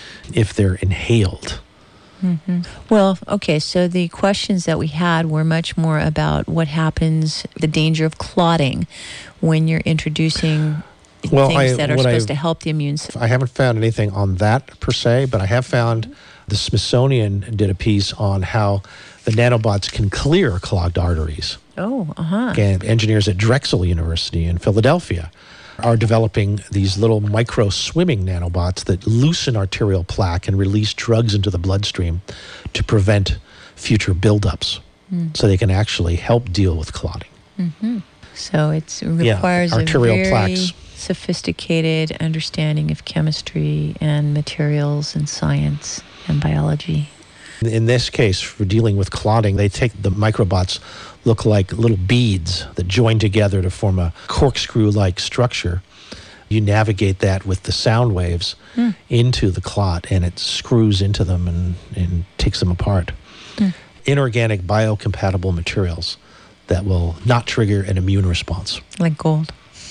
[SPEAKER 3] if they're inhaled.
[SPEAKER 4] Mm-hmm. Well, okay, so the questions that we had were much more about what happens, the danger of clotting when you're introducing
[SPEAKER 3] Well,
[SPEAKER 4] things
[SPEAKER 3] I-
[SPEAKER 4] that are
[SPEAKER 3] what I-
[SPEAKER 4] supposed to help the immune system.
[SPEAKER 3] I haven't found anything on that per se, but I have found the Smithsonian did a piece on how the nanobots can clear clogged arteries.
[SPEAKER 4] Oh, uh-huh.
[SPEAKER 3] And engineers at Drexel University in Philadelphia are developing these little micro swimming nanobots that loosen arterial plaque and release drugs into the bloodstream to prevent future buildups.
[SPEAKER 4] Mm.
[SPEAKER 3] So they can actually help deal with clotting.
[SPEAKER 4] Mm-hmm. So it's, it requires
[SPEAKER 3] arterial
[SPEAKER 4] a very
[SPEAKER 3] plaques.
[SPEAKER 4] sophisticated understanding of chemistry and materials and science and biology.
[SPEAKER 3] In this case, for dealing with clotting, they take the microbots, look like little beads that join together to form a corkscrew-like structure. You navigate that with the sound waves
[SPEAKER 4] Mm.
[SPEAKER 3] into the clot, and it screws into them and, and takes them apart.
[SPEAKER 4] Mm.
[SPEAKER 3] Inorganic, biocompatible materials that will not trigger an immune response.
[SPEAKER 4] Like gold.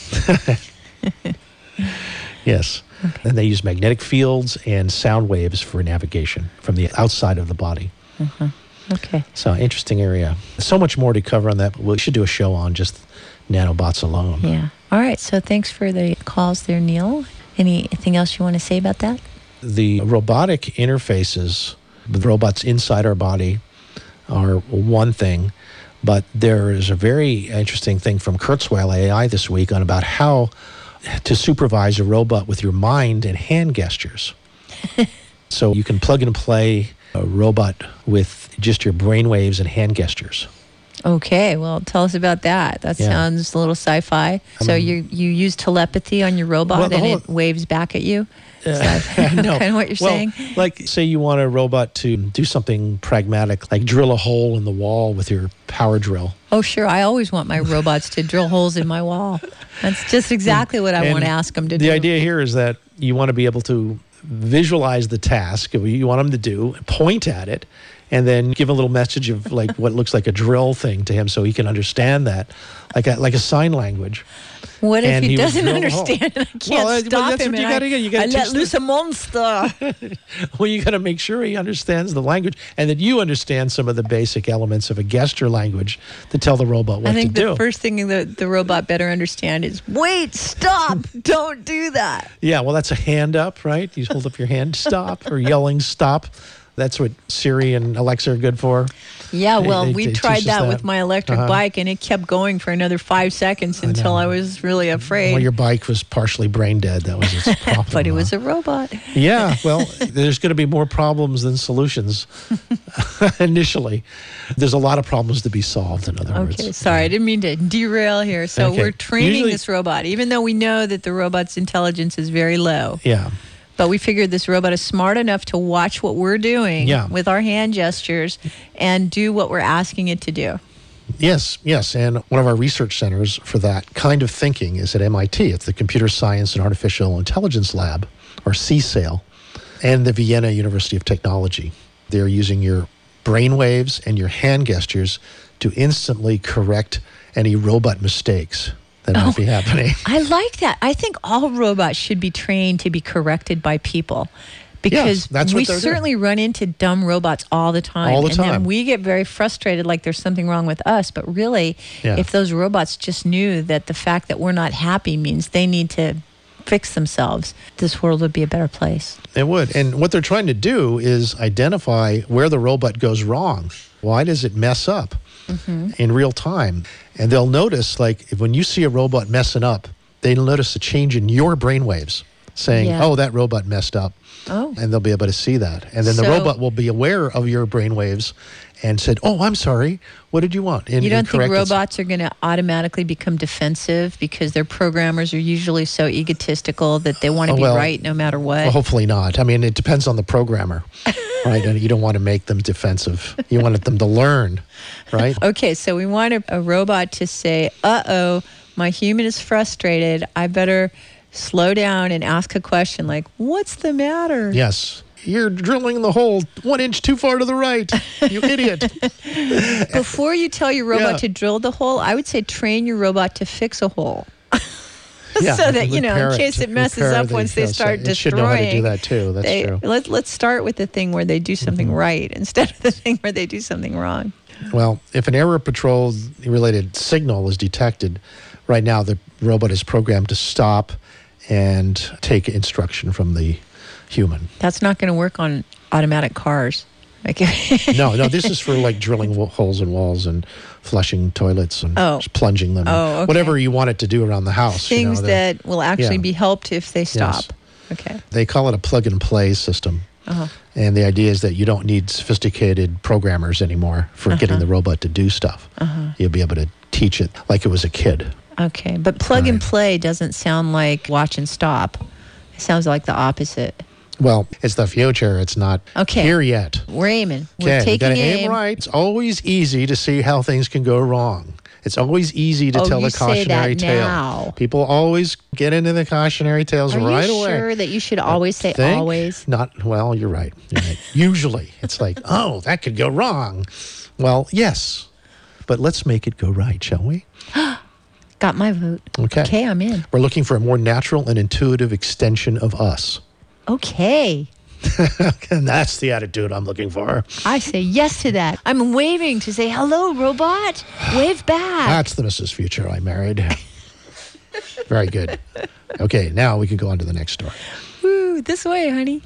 [SPEAKER 3] Yes.
[SPEAKER 4] Okay.
[SPEAKER 3] And they use magnetic fields and sound waves for navigation from the outside of the body.
[SPEAKER 4] Uh-huh. Okay.
[SPEAKER 3] So, interesting area. So much more to cover on that, but we should do a show on just nanobots alone.
[SPEAKER 4] Yeah. All right. So thanks for the calls there, Neil. Anything else you want to say about that?
[SPEAKER 3] The robotic interfaces, the robots inside our body, are one thing, but there is a very interesting thing from Kurzweil A I this week on about how to supervise a robot with your mind and hand gestures. So you can plug and play a robot with just your brain waves and hand gestures.
[SPEAKER 4] Okay, well, tell us about that. That
[SPEAKER 3] Yeah.
[SPEAKER 4] sounds a little sci-fi. So
[SPEAKER 3] Um,
[SPEAKER 4] you you use telepathy on your robot
[SPEAKER 3] Well, the
[SPEAKER 4] and
[SPEAKER 3] whole-
[SPEAKER 4] it waves back at you? Is
[SPEAKER 3] Uh,
[SPEAKER 4] that
[SPEAKER 3] no.
[SPEAKER 4] kind of what you're
[SPEAKER 3] well,
[SPEAKER 4] saying?
[SPEAKER 3] Like, say you want a robot to do something pragmatic, like drill a hole in the wall with your power drill.
[SPEAKER 4] Oh, sure. I always want my robots to drill holes in my wall. That's just exactly what I
[SPEAKER 3] And
[SPEAKER 4] want to ask them to
[SPEAKER 3] the
[SPEAKER 4] do.
[SPEAKER 3] idea here is that you want to be able to visualize the task you want them to do, point at it, and then give a little message of like what looks like a drill thing to him so he can understand that, like a, like a sign language.
[SPEAKER 4] What if
[SPEAKER 3] And
[SPEAKER 4] he,
[SPEAKER 3] he would
[SPEAKER 4] doesn't
[SPEAKER 3] drill the hole.
[SPEAKER 4] understand and I can't
[SPEAKER 3] Well, uh, well,
[SPEAKER 4] stop
[SPEAKER 3] that's
[SPEAKER 4] him
[SPEAKER 3] what you
[SPEAKER 4] and
[SPEAKER 3] gotta
[SPEAKER 4] I,
[SPEAKER 3] get. You gotta
[SPEAKER 4] I
[SPEAKER 3] teach
[SPEAKER 4] let
[SPEAKER 3] the-
[SPEAKER 4] loose a monster?
[SPEAKER 3] Well, you got to make sure he understands the language and that you understand some of the basic elements of a gesture language to tell the robot what
[SPEAKER 4] I think
[SPEAKER 3] to
[SPEAKER 4] the
[SPEAKER 3] do.
[SPEAKER 4] first thing that the robot better understand is, wait, stop, don't do that.
[SPEAKER 3] Yeah, well, that's a hand up, right? You hold up your hand, stop, or yelling stop. That's what Siri and Alexa are good for.
[SPEAKER 4] Yeah,
[SPEAKER 3] They-
[SPEAKER 4] well,
[SPEAKER 3] they-
[SPEAKER 4] we
[SPEAKER 3] they
[SPEAKER 4] tried
[SPEAKER 3] teach us
[SPEAKER 4] that,
[SPEAKER 3] that.
[SPEAKER 4] with my electric
[SPEAKER 3] Uh-huh.
[SPEAKER 4] bike, and it kept going for another five seconds until
[SPEAKER 3] know.
[SPEAKER 4] I was really afraid.
[SPEAKER 3] Well, your bike was partially brain dead. That was its problem.
[SPEAKER 4] but it
[SPEAKER 3] huh?
[SPEAKER 4] was a robot.
[SPEAKER 3] Yeah, well, there's going to be more problems than solutions initially. There's a lot of problems to be solved, in other words.
[SPEAKER 4] Okay, sorry, I didn't mean to derail here. So
[SPEAKER 3] Okay.
[SPEAKER 4] we're training
[SPEAKER 3] Usually-
[SPEAKER 4] this robot, even though we know that the robot's intelligence is very low.
[SPEAKER 3] Yeah.
[SPEAKER 4] But we figured this robot is smart enough to watch what we're doing
[SPEAKER 3] Yeah.
[SPEAKER 4] with our hand gestures and do what we're asking it to do.
[SPEAKER 3] Yes, yes. And one of our research centers for that kind of thinking is at M I T. It's the Computer Science and Artificial Intelligence Lab, or C S A L, and the Vienna University of Technology. They're using your brain waves and your hand gestures to instantly correct any robot mistakes that might
[SPEAKER 4] Oh.
[SPEAKER 3] be happening.
[SPEAKER 4] I like that. I think all robots should be trained to be corrected by people. Because
[SPEAKER 3] that's what
[SPEAKER 4] we
[SPEAKER 3] they're doing.
[SPEAKER 4] certainly run into dumb robots all the time.
[SPEAKER 3] All the
[SPEAKER 4] and
[SPEAKER 3] time.
[SPEAKER 4] then we get very frustrated like there's something wrong with us. But really,
[SPEAKER 3] Yeah.
[SPEAKER 4] if those robots just knew that the fact that we're not happy means they need to fix themselves, this world would be a better place.
[SPEAKER 3] It would. And what they're trying to do is identify where the robot goes wrong. Why does it mess up in real time? And they'll notice, like, if when you see a robot messing up, they'll notice a change in your brainwaves saying,
[SPEAKER 4] Yeah.
[SPEAKER 3] oh, that robot messed up.
[SPEAKER 4] Oh.
[SPEAKER 3] And they'll be able to see that. And then the
[SPEAKER 4] So-
[SPEAKER 3] robot will be aware of your brainwaves and said, oh, I'm sorry. What did you want? And,
[SPEAKER 4] You don't
[SPEAKER 3] and
[SPEAKER 4] think
[SPEAKER 3] correct it.
[SPEAKER 4] robots are going to automatically become defensive because their programmers are usually so egotistical that they want to
[SPEAKER 3] Oh,
[SPEAKER 4] be
[SPEAKER 3] well,
[SPEAKER 4] right no matter what?
[SPEAKER 3] Well, hopefully not. I mean, it depends on the programmer, right? And you don't want to make them defensive. You want them to learn, right?
[SPEAKER 4] Okay, so we want a, a robot to say, uh-oh, my human is frustrated. I better slow down and ask a question like, what's the matter?
[SPEAKER 3] Yes. You're drilling the hole one inch too far to the right. You idiot.
[SPEAKER 4] Before you tell your robot
[SPEAKER 3] Yeah.
[SPEAKER 4] to drill the hole, I would say train your robot to fix a hole.
[SPEAKER 3] Yeah,
[SPEAKER 4] so that, you know,
[SPEAKER 3] repair
[SPEAKER 4] in
[SPEAKER 3] it,
[SPEAKER 4] case it messes
[SPEAKER 3] repair
[SPEAKER 4] up
[SPEAKER 3] the-
[SPEAKER 4] once they
[SPEAKER 3] yes,
[SPEAKER 4] start
[SPEAKER 3] it
[SPEAKER 4] destroying.
[SPEAKER 3] should know how to do that too. That's
[SPEAKER 4] they,
[SPEAKER 3] true.
[SPEAKER 4] Let, let's start with the thing where they do something
[SPEAKER 3] Mm-hmm.
[SPEAKER 4] right instead of the thing where they do something wrong.
[SPEAKER 3] Well, if an error patrol related signal is detected, right now the robot is programmed to stop and take instruction from the human.
[SPEAKER 4] That's not going to work on automatic cars. Like,
[SPEAKER 3] No, no, this is for like drilling wo- holes in walls and flushing toilets and
[SPEAKER 4] Oh.
[SPEAKER 3] just plunging them.
[SPEAKER 4] Oh, okay.
[SPEAKER 3] Whatever you want it to do around the house. you
[SPEAKER 4] things
[SPEAKER 3] know, the-
[SPEAKER 4] that will actually
[SPEAKER 3] yeah.
[SPEAKER 4] be helped if they stop. Okay.
[SPEAKER 3] They call it a plug and play system.
[SPEAKER 4] Uh-huh.
[SPEAKER 3] And the idea is that you don't need sophisticated programmers anymore for getting the robot to do stuff. You'll be able to teach it like it was a kid.
[SPEAKER 4] Okay. But plug and
[SPEAKER 3] Right.
[SPEAKER 4] play doesn't sound like watch and stop. It sounds like the opposite.
[SPEAKER 3] Well, it's the future. It's not
[SPEAKER 4] Okay.
[SPEAKER 3] here yet.
[SPEAKER 4] We're aiming. We're
[SPEAKER 3] Okay, you
[SPEAKER 4] taking
[SPEAKER 3] gotta aim
[SPEAKER 4] aim.
[SPEAKER 3] right. It's always easy to see how things can go wrong. It's always easy to
[SPEAKER 4] Oh,
[SPEAKER 3] tell
[SPEAKER 4] you
[SPEAKER 3] the
[SPEAKER 4] say
[SPEAKER 3] cautionary
[SPEAKER 4] that
[SPEAKER 3] tale.
[SPEAKER 4] now.
[SPEAKER 3] People always get into the cautionary tales
[SPEAKER 4] Are
[SPEAKER 3] right
[SPEAKER 4] you
[SPEAKER 3] away.
[SPEAKER 4] sure that you should always say
[SPEAKER 3] Think?
[SPEAKER 4] always?
[SPEAKER 3] Not well. You're right. You're right. Usually, it's like, oh, that could go wrong. Well, yes, but let's make it go right, shall we?
[SPEAKER 4] Got my vote.
[SPEAKER 3] Okay.
[SPEAKER 4] Okay, I'm in.
[SPEAKER 3] We're looking for a more natural and intuitive extension of us,
[SPEAKER 4] Okay.
[SPEAKER 3] and that's the attitude I'm looking for.
[SPEAKER 4] I say yes to that. I'm waving to say hello, robot. Wave back.
[SPEAKER 3] That's the Missus Future I married. Very good. Okay, now we can go on to the next story.
[SPEAKER 4] Woo, this way, honey.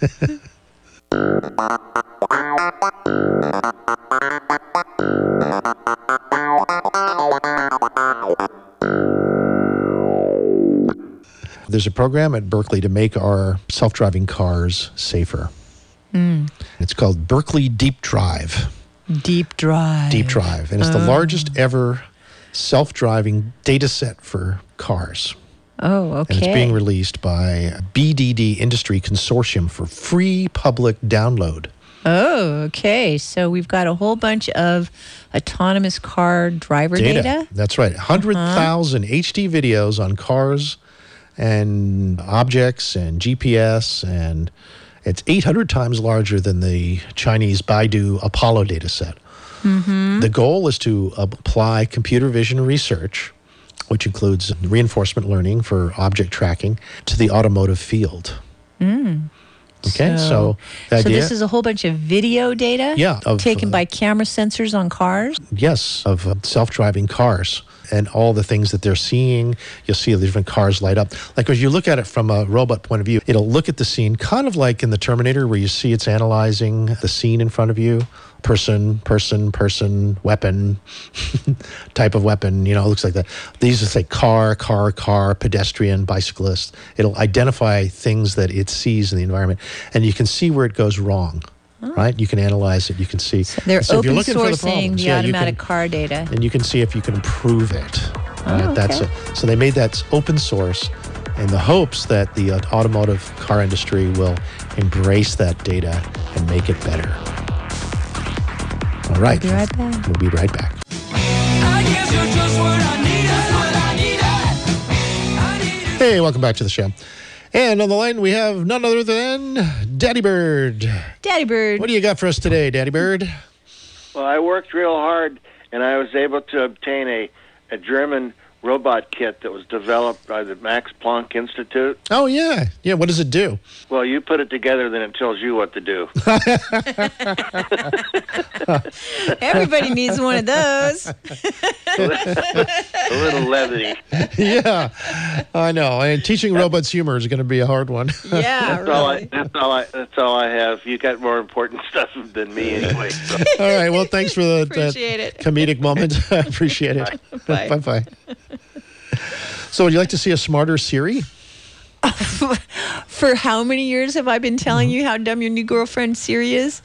[SPEAKER 3] There's a program at Berkeley to make our self-driving cars safer. It's called Berkeley Deep Drive.
[SPEAKER 4] Deep drive.
[SPEAKER 3] Deep Drive. And it's the largest ever self-driving data set for cars.
[SPEAKER 4] Oh, okay.
[SPEAKER 3] And it's being released by B D D Industry Consortium for free public download.
[SPEAKER 4] Oh, okay. So we've got a whole bunch of autonomous car driver data.
[SPEAKER 3] That's right. one hundred thousand H D videos on cars and objects and G P S and It's eight hundred times larger than the Chinese Baidu Apollo data set. Mm-hmm. The goal is to apply computer vision research, which includes reinforcement learning for object tracking, to the automotive field.
[SPEAKER 4] Mm.
[SPEAKER 3] Okay, so,
[SPEAKER 4] so
[SPEAKER 3] the
[SPEAKER 4] so
[SPEAKER 3] idea,
[SPEAKER 4] this is a whole bunch of video data
[SPEAKER 3] yeah, of,
[SPEAKER 4] taken
[SPEAKER 3] uh,
[SPEAKER 4] by camera sensors on cars?
[SPEAKER 3] yes, of uh, self-driving cars and all the things that they're seeing. You'll see the different cars light up. Like when you look at it from a robot point of view, it'll look at the scene kind of like in the Terminator where you see it's analyzing the scene in front of you. Person, person, person, weapon, type of weapon, you know, it looks like that. These will say car, car, car, pedestrian, bicyclist. It'll identify things that it sees in the environment. And you can see where it goes wrong, oh. right? You can analyze it. You can see.
[SPEAKER 4] So they're
[SPEAKER 3] so if you're
[SPEAKER 4] open
[SPEAKER 3] looking for the,
[SPEAKER 4] sourcing
[SPEAKER 3] problems,
[SPEAKER 4] the
[SPEAKER 3] yeah,
[SPEAKER 4] automatic
[SPEAKER 3] can,
[SPEAKER 4] car data.
[SPEAKER 3] And you can see if you can improve it.
[SPEAKER 4] Oh,
[SPEAKER 3] right?
[SPEAKER 4] okay.
[SPEAKER 3] That's it. So they made that open source in the hopes that the uh, automotive car industry will embrace that data and make it better. All right.
[SPEAKER 4] We'll be right back.
[SPEAKER 3] We'll be right back.
[SPEAKER 7] I guess you're just what I needed, what I needed. I needed.
[SPEAKER 3] Hey, welcome back to the show. And on the line, we have none other than Daddy Bird.
[SPEAKER 4] Daddy Bird.
[SPEAKER 3] What do you got for us today, Daddy Bird?
[SPEAKER 8] Well, I worked real hard, and I was able to obtain a, a German robot kit that was developed by the Max Planck Institute.
[SPEAKER 3] Oh, yeah. Yeah, what does it do?
[SPEAKER 8] Well, you put it together, then it tells you what to do.
[SPEAKER 4] Everybody needs one of those.
[SPEAKER 8] A little levity.
[SPEAKER 3] Yeah, I know. And teaching robots humor is going to be a hard one.
[SPEAKER 4] Yeah,
[SPEAKER 8] That's all I.
[SPEAKER 4] really.
[SPEAKER 8] That's all I. That's all I have. You got more important stuff than me, anyway. So.
[SPEAKER 3] All right, well, thanks for the
[SPEAKER 4] Appreciate it.
[SPEAKER 3] comedic moment. I appreciate it.
[SPEAKER 4] Bye.
[SPEAKER 3] Bye-bye. So would you like to see a smarter Siri?
[SPEAKER 4] For how many years have I been telling you how dumb your new girlfriend Siri is?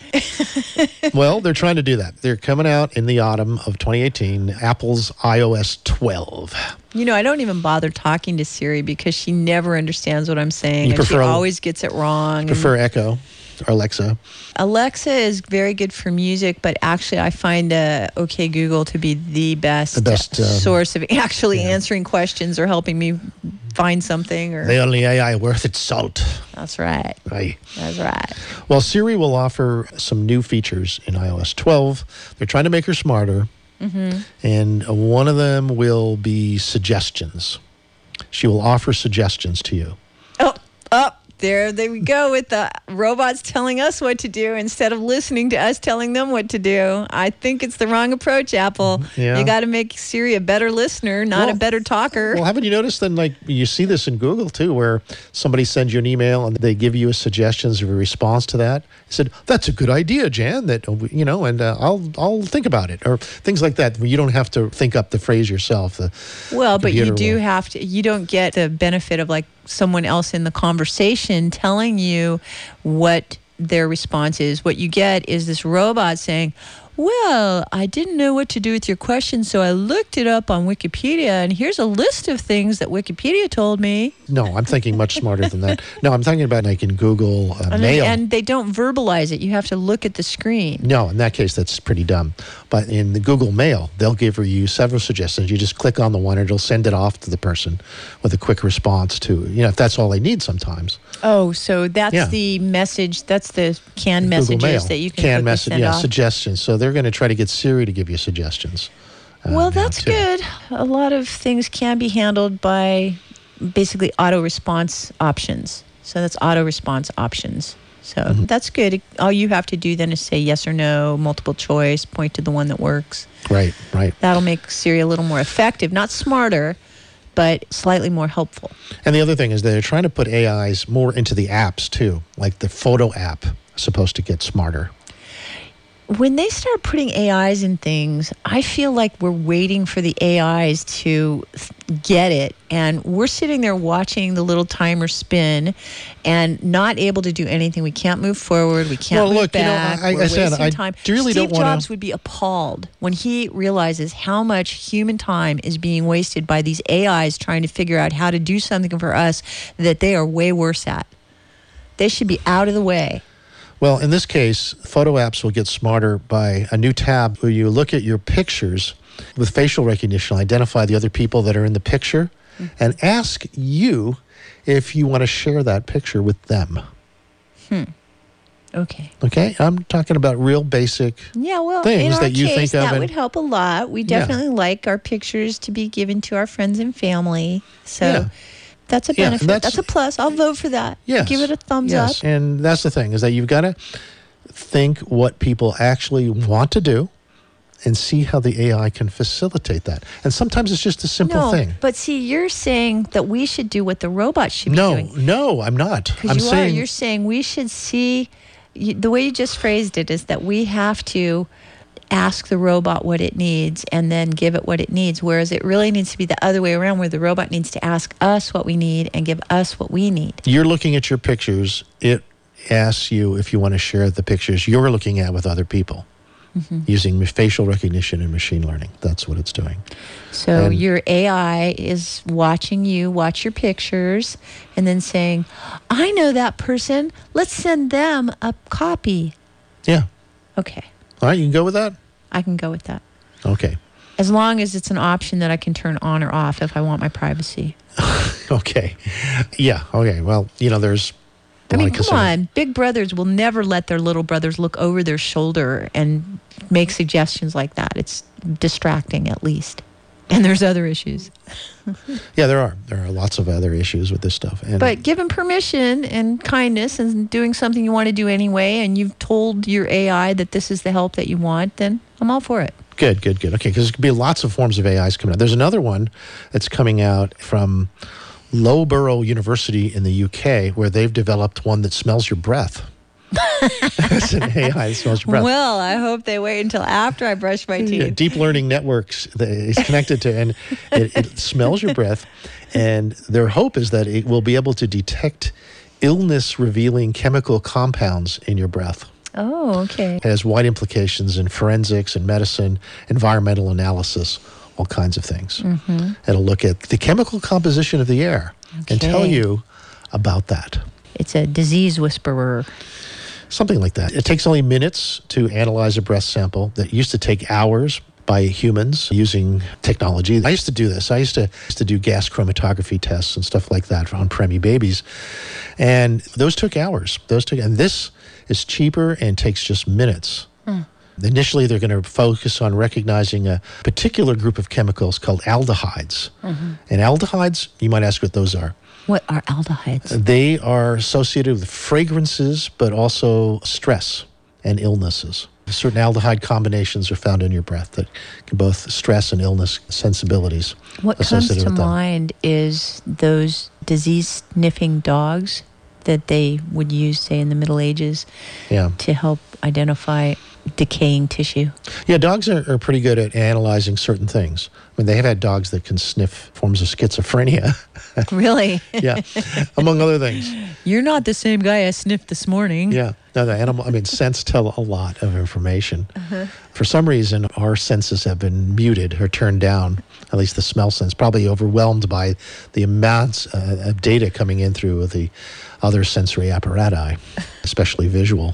[SPEAKER 3] Well, they're trying to do that. They're coming out in the autumn of twenty eighteen, Apple's i O S twelve.
[SPEAKER 4] You know, I don't even bother talking to Siri because she never understands what I'm saying.
[SPEAKER 3] You
[SPEAKER 4] and she
[SPEAKER 3] prefer-
[SPEAKER 4] always gets it wrong.
[SPEAKER 3] Prefer Echo or Alexa?
[SPEAKER 4] Alexa is very good for music, but actually I find uh, OK Google to be the best,
[SPEAKER 3] The best, um,
[SPEAKER 4] source of actually
[SPEAKER 3] yeah.
[SPEAKER 4] answering questions or helping me find something. Or
[SPEAKER 3] The only A I worth its salt.
[SPEAKER 4] That's right.
[SPEAKER 3] Right.
[SPEAKER 4] That's right.
[SPEAKER 3] Well, Siri will offer some new features in i O S twelve. They're trying to make her smarter.
[SPEAKER 4] Mm-hmm.
[SPEAKER 3] And one of them will be suggestions. She will offer suggestions to you.
[SPEAKER 4] Oh, oh, there, there we go with the robots telling us what to do instead of listening to us telling them what to do. I think it's the wrong approach, Apple.
[SPEAKER 3] Yeah.
[SPEAKER 4] You got to make Siri a better listener, not
[SPEAKER 3] Well-
[SPEAKER 4] a better talker.
[SPEAKER 3] Well, haven't you noticed then, like, you see this in Google, too, where somebody sends you an email and they give you a suggestions of a response to that? I said, that's a good idea, Jan, that, you know, and uh, I'll I'll think about it. Or things like that, where you don't have to think up the phrase yourself. The
[SPEAKER 4] Well, but you
[SPEAKER 3] computer
[SPEAKER 4] do
[SPEAKER 3] will.
[SPEAKER 4] have to, you don't get the benefit of like someone else in the conversation telling you what their response is. What you get is this robot saying, well, I didn't know what to do with your question, so I looked it up on Wikipedia, and here's a list of things that Wikipedia told me.
[SPEAKER 3] No, I'm thinking much smarter than that. No, I'm talking about like in Google uh,
[SPEAKER 4] And,
[SPEAKER 3] Mail.
[SPEAKER 4] and they don't verbalize it. You have to look at the screen.
[SPEAKER 3] No, in that case, that's pretty dumb. But in the Google Mail, they'll give you several suggestions. You just click on the one, and it'll send it off to the person with a quick response to, you know, if that's all they need sometimes.
[SPEAKER 4] Oh, so that's
[SPEAKER 3] Yeah.
[SPEAKER 4] the message, that's the canned
[SPEAKER 3] Google
[SPEAKER 4] messages
[SPEAKER 3] Mail.
[SPEAKER 4] that you can
[SPEAKER 3] Canned
[SPEAKER 4] quickly
[SPEAKER 3] message,
[SPEAKER 4] send
[SPEAKER 3] yeah,
[SPEAKER 4] off.
[SPEAKER 3] suggestions. So they're going to try to get Siri to give you suggestions. uh,
[SPEAKER 4] Well,
[SPEAKER 3] now,
[SPEAKER 4] that's
[SPEAKER 3] too.
[SPEAKER 4] good. A lot of things can be handled by basically auto response options. So that's auto response options. So
[SPEAKER 3] Mm-hmm.
[SPEAKER 4] that's good. All you have to do then is say yes or no, multiple choice, point to the one that works.
[SPEAKER 3] Right, right.
[SPEAKER 4] That'll make Siri a little more effective, not smarter, but slightly more helpful.
[SPEAKER 3] And the other thing is they're trying to put A Is more into the apps too, like the photo app is supposed to get smarter.
[SPEAKER 4] When they start putting A Is in things, I feel like we're waiting for the A Is to th- get it. And we're sitting there watching the little timer spin and not able to do anything. We can't move forward. We can't
[SPEAKER 3] Well,
[SPEAKER 4] move
[SPEAKER 3] look, you know,
[SPEAKER 4] back.
[SPEAKER 3] I- I
[SPEAKER 4] we're
[SPEAKER 3] said,
[SPEAKER 4] wasting
[SPEAKER 3] I
[SPEAKER 4] time.
[SPEAKER 3] really
[SPEAKER 4] Steve
[SPEAKER 3] don't wanna-
[SPEAKER 4] Jobs would be appalled when he realizes how much human time is being wasted by these A Is trying to figure out how to do something for us that they are way worse at. They should be out of the way.
[SPEAKER 3] Well, in this case, photo apps will get smarter by a new tab where you look at your pictures with facial recognition, identify the other people that are in the picture,
[SPEAKER 4] Mm-hmm.
[SPEAKER 3] and ask you if you want to share that picture with them.
[SPEAKER 4] Hmm. Okay.
[SPEAKER 3] Okay, I'm talking about real basic.
[SPEAKER 4] Yeah, well,
[SPEAKER 3] Things
[SPEAKER 4] in our
[SPEAKER 3] that you
[SPEAKER 4] case,
[SPEAKER 3] think of
[SPEAKER 4] that
[SPEAKER 3] and-
[SPEAKER 4] would help a lot. We
[SPEAKER 3] Yeah.
[SPEAKER 4] definitely like our pictures to be given to our friends and family. So
[SPEAKER 3] Yeah.
[SPEAKER 4] that's a
[SPEAKER 3] Yeah,
[SPEAKER 4] benefit.
[SPEAKER 3] that's-
[SPEAKER 4] That's, a plus. I'll vote for that.
[SPEAKER 3] Yes.
[SPEAKER 4] Give it a thumbs
[SPEAKER 3] yes.
[SPEAKER 4] up.
[SPEAKER 3] And that's the thing, is that you've got to think what people actually want to do and see how the A I can facilitate that. And sometimes it's just a simple
[SPEAKER 4] No,
[SPEAKER 3] thing.
[SPEAKER 4] but see, you're saying that we should do what the robot should be
[SPEAKER 3] No,
[SPEAKER 4] doing.
[SPEAKER 3] no, I'm not. I'm
[SPEAKER 4] Because you
[SPEAKER 3] saying
[SPEAKER 4] are. You're saying we should see. You, the way you just phrased it is that we have to ask the robot what it needs and then give it what it needs, whereas it really needs to be the other way around, where the robot needs to ask us what we need and give us what we need.
[SPEAKER 3] you're looking at your pictures. It asks you if you want to share the pictures you're looking at with other people
[SPEAKER 4] Mm-hmm.
[SPEAKER 3] using facial recognition and machine learning. That's what it's doing.
[SPEAKER 4] So
[SPEAKER 3] And-
[SPEAKER 4] your A I is watching you watch your pictures and then saying, I know that person. Let's send them a copy.
[SPEAKER 3] Yeah.
[SPEAKER 4] Okay.
[SPEAKER 3] All right, you can go with that?
[SPEAKER 4] I can go with that.
[SPEAKER 3] Okay.
[SPEAKER 4] As long as it's an option that I can turn on or off if I want my privacy.
[SPEAKER 3] Okay. Yeah. Okay. Well, you know, there's. a
[SPEAKER 4] I
[SPEAKER 3] lot
[SPEAKER 4] mean,
[SPEAKER 3] of
[SPEAKER 4] come
[SPEAKER 3] concern.
[SPEAKER 4] on. Big brothers will never let their little brothers look over their shoulder and make suggestions like that. It's distracting, at least. And there's other issues.
[SPEAKER 3] Yeah, there are. There are lots of other issues with this stuff. And
[SPEAKER 4] But given permission and kindness and doing something you want to do anyway, and you've told your A I that this is the help that you want, then I'm all for it.
[SPEAKER 3] Good, good, good. Okay, because there could be lots of forms of A Is coming out. There's another one that's coming out from Loughborough University in the U K, where they've developed one that smells your breath. It's an A I that smells your breath.
[SPEAKER 4] Well, I hope they wait until after I brush my teeth.
[SPEAKER 3] Yeah, deep learning networks that it's connected to, and it, it smells your breath. And their hope is that it will be able to detect illness-revealing chemical compounds in your breath.
[SPEAKER 4] Oh, okay.
[SPEAKER 3] It has wide implications in forensics and medicine, environmental analysis, all kinds of things.
[SPEAKER 4] Mm-hmm.
[SPEAKER 3] It'll look at the chemical composition of the air and tell
[SPEAKER 4] Okay.
[SPEAKER 3] you about that.
[SPEAKER 4] It's a disease whisperer.
[SPEAKER 3] Something like that. It takes only minutes to analyze a breath sample that used to take hours by humans using technology. I used to do this. I used to used to do gas chromatography tests and stuff like that on preemie babies. And those took hours. Those took and this is cheaper and takes just minutes. Initially, they're going to focus on recognizing a particular group of chemicals called aldehydes. And aldehydes, you might ask what those are.
[SPEAKER 4] What are aldehydes?
[SPEAKER 3] They are associated with fragrances, but also stress and illnesses. Certain aldehyde combinations are found in your breath that can both stress and illness sensibilities.
[SPEAKER 4] What comes
[SPEAKER 3] associated
[SPEAKER 4] to
[SPEAKER 3] with them.
[SPEAKER 4] mind is those disease-sniffing dogs that they would use, say, in the Middle Ages
[SPEAKER 3] Yeah.
[SPEAKER 4] to help identify decaying tissue.
[SPEAKER 3] Yeah, dogs are, are pretty good at analyzing certain things. I mean, they have had dogs that can sniff forms of schizophrenia.
[SPEAKER 4] Really?
[SPEAKER 3] Yeah, among other things.
[SPEAKER 4] You're not the same guy I sniffed this morning.
[SPEAKER 3] Yeah. No, the animal, I mean, scents tell a lot of information. For some reason, our senses have been muted or turned down, at least the smell sense, probably overwhelmed by the amounts uh, of data coming in through the other sensory apparatus, especially visual.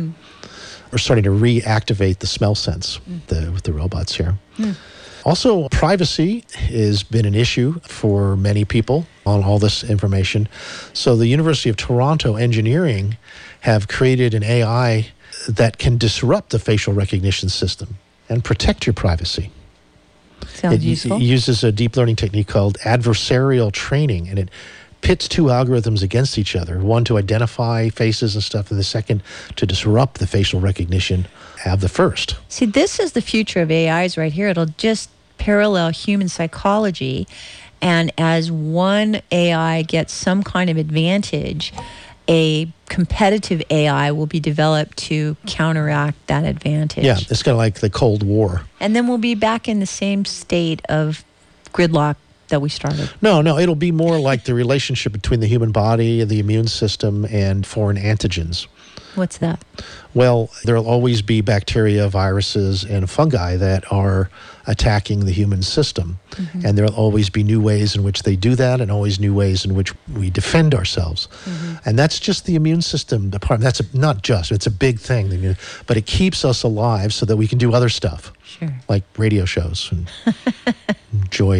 [SPEAKER 3] We're starting to reactivate the smell sense the, with the robots here. Also, privacy has been an issue for many people on all this information. So the University of Toronto Engineering have created an A I that can disrupt the facial recognition system and protect your privacy.
[SPEAKER 4] Sounds
[SPEAKER 3] It, u-
[SPEAKER 4] useful.
[SPEAKER 3] it uses a deep learning technique called adversarial training, and it pits two algorithms against each other, one to identify faces and stuff, and the second to disrupt the facial recognition of the first.
[SPEAKER 4] See, this is the future of A Is right here. It'll just parallel human psychology. And as one A I gets some kind of advantage, a competitive A I will be developed to counteract that advantage.
[SPEAKER 3] Yeah, it's kind of like the Cold War.
[SPEAKER 4] And then we'll be back in the same state of gridlock that we started.
[SPEAKER 3] No, no, it'll be more like the relationship between the human body, the immune system, and foreign antigens.
[SPEAKER 4] What's that?
[SPEAKER 3] Well, there'll always be bacteria, viruses, and fungi that are attacking the human system.
[SPEAKER 4] Mm-hmm.
[SPEAKER 3] And there'll always be new ways in which they do that and always new ways in which we defend ourselves.
[SPEAKER 4] Mm-hmm.
[SPEAKER 3] And that's just the immune system department. That's a, not just, it's a big thing, but it keeps us alive so that we can do other stuff,
[SPEAKER 4] Sure.
[SPEAKER 3] like radio shows and enjoy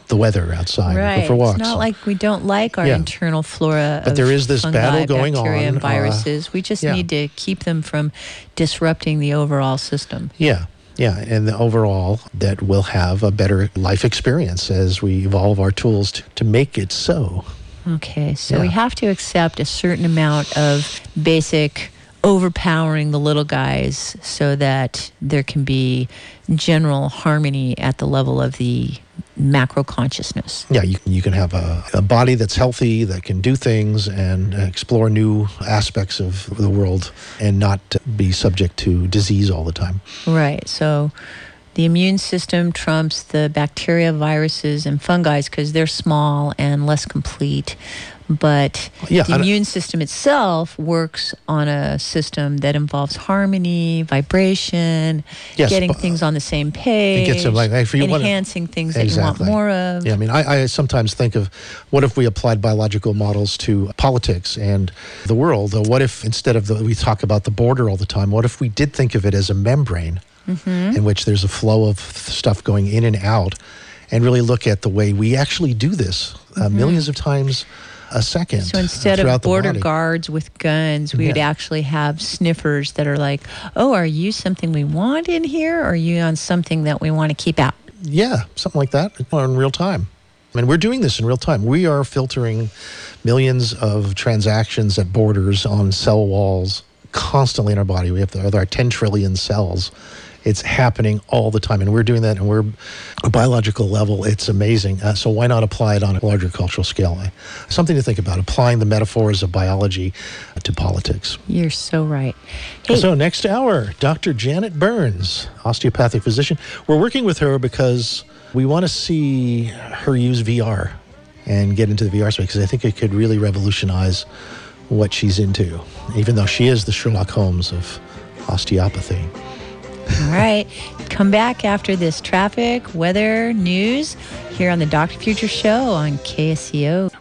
[SPEAKER 3] the weather outside,
[SPEAKER 4] Right.
[SPEAKER 3] go for walks.
[SPEAKER 4] It's not like we don't like our
[SPEAKER 3] Yeah.
[SPEAKER 4] internal flora
[SPEAKER 3] But
[SPEAKER 4] of
[SPEAKER 3] there is this
[SPEAKER 4] fungi,
[SPEAKER 3] battle going
[SPEAKER 4] bacteria,
[SPEAKER 3] on,
[SPEAKER 4] and
[SPEAKER 3] uh,
[SPEAKER 4] viruses. we just
[SPEAKER 3] yeah.
[SPEAKER 4] need to keep them from disrupting the overall system.
[SPEAKER 3] Yeah, yeah, and the overall that we'll have a better life experience as we evolve our tools to, to make it so.
[SPEAKER 4] Okay, so
[SPEAKER 3] Yeah.
[SPEAKER 4] we have to accept a certain amount of basic overpowering the little guys so that there can be general harmony at the level of the macro consciousness.
[SPEAKER 3] Yeah, you, you can have a, a body that's healthy, that can do things and explore new aspects of the world and not be subject to disease all the time.
[SPEAKER 4] Right, so the immune system trumps the bacteria, viruses, and fungi because they're small and less complete. But
[SPEAKER 3] Yeah,
[SPEAKER 4] the
[SPEAKER 3] and-
[SPEAKER 4] immune system itself works on a system that involves harmony, vibration,
[SPEAKER 3] Yes,
[SPEAKER 4] getting
[SPEAKER 3] but-
[SPEAKER 4] things on the same page,
[SPEAKER 3] gets them like, hey, if you wanna-
[SPEAKER 4] enhancing things that
[SPEAKER 3] Exactly.
[SPEAKER 4] you want more of.
[SPEAKER 3] Yeah, I mean, I, I sometimes think of what if we applied biological models to politics and the world? Or what if instead of the, we talk about the border all the time, what if we did think of it as a membrane
[SPEAKER 4] Mm-hmm.
[SPEAKER 3] in which there's a flow of stuff going in and out, and really look at the way we actually do this uh, millions of times a second.
[SPEAKER 4] Mm-hmm. So instead
[SPEAKER 3] throughout
[SPEAKER 4] of
[SPEAKER 3] the
[SPEAKER 4] border
[SPEAKER 3] body.
[SPEAKER 4] guards with guns, we would
[SPEAKER 3] Yeah.
[SPEAKER 4] actually have sniffers that are like, oh, are you something we want in here? Or are you on something that we want to keep out?
[SPEAKER 3] Yeah, something like that in real time. I mean, we're doing this in real time. We are filtering millions of transactions at borders on cell walls constantly in our body. We have the, our ten trillion cells. It's happening all the time, and we're doing that, and we're a biological level. It's amazing. Uh, so why not apply it on a larger cultural scale? Uh, Something to think about, applying the metaphors of biology to politics.
[SPEAKER 4] You're so right. Hey,
[SPEAKER 3] So next hour, Doctor Janet Burns, osteopathic physician. We're working with her because we want to see her use V R and get into the V R space, because I think it could really revolutionize what she's into, even though she is the Sherlock Holmes of osteopathy.
[SPEAKER 4] all right. Come back after this traffic, weather, news here on the Doctor Future Show on K S C O.